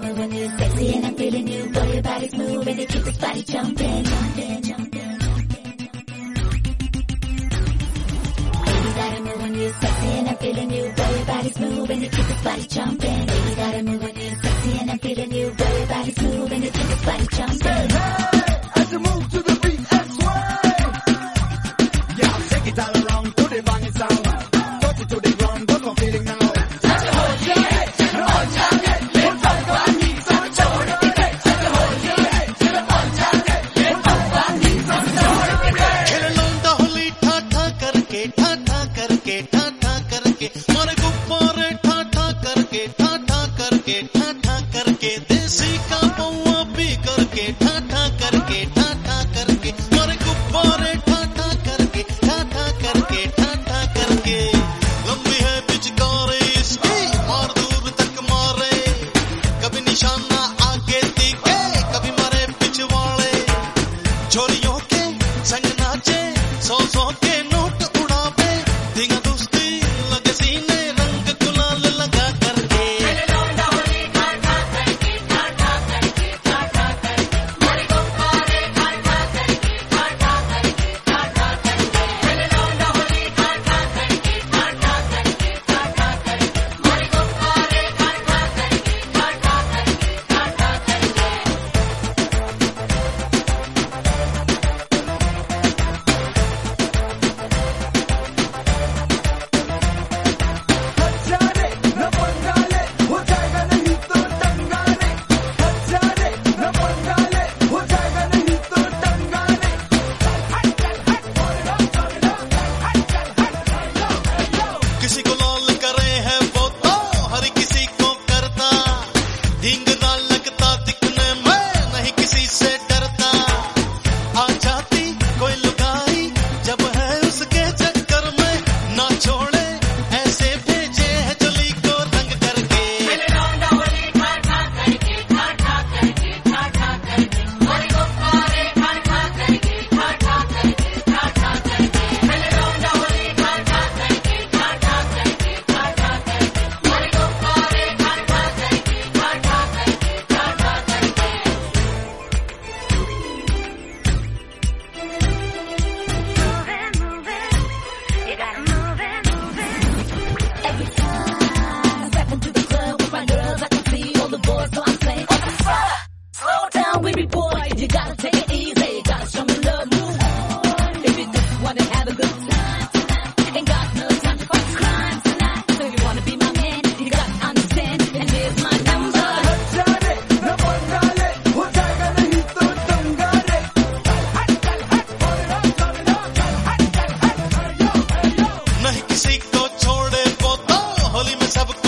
move when you're sexy and I'm feeling you. Boy, your body's moving to keep this body jumping, jumping, jumping. Baby, gotta move when you're sexy and I'm feeling you. Boy, your body's moving to keep this body jumping. Baby, gotta move when you're sexy and I'm feeling you. Boy, your body's moving to keep this body jumping. As you move to the beat and sway, yeah, take it all around to the banging sound. Touch it to the ground, what I'm feeling now. छोरियों के संग नाचे, सौ सौ के note उड़ावे, धींगा दोस्ती लगे सीने, रंग गुलाल लगा करके। किसी को लाल करे है वो तो हर किसी को करता, ढींगना लगता दिखने में, नहीं किसी से डरता। आ जाती कोई लुगाई जब है उसके चक्कर में, ना छोड़े ऐसे भेजे है चली को रंग करके। Every time, stepping to the club with my girls, I can see all the boys, so I'm saying, slow down, baby boy, you gotta take it easy, gotta show me love, move on. If you just wanna have a good time tonight, ain't got no time to fight crime tonight. So you wanna be my man, you gotta understand, and here's my number. नहीं किसी को छोड़े वो तो होली में सबको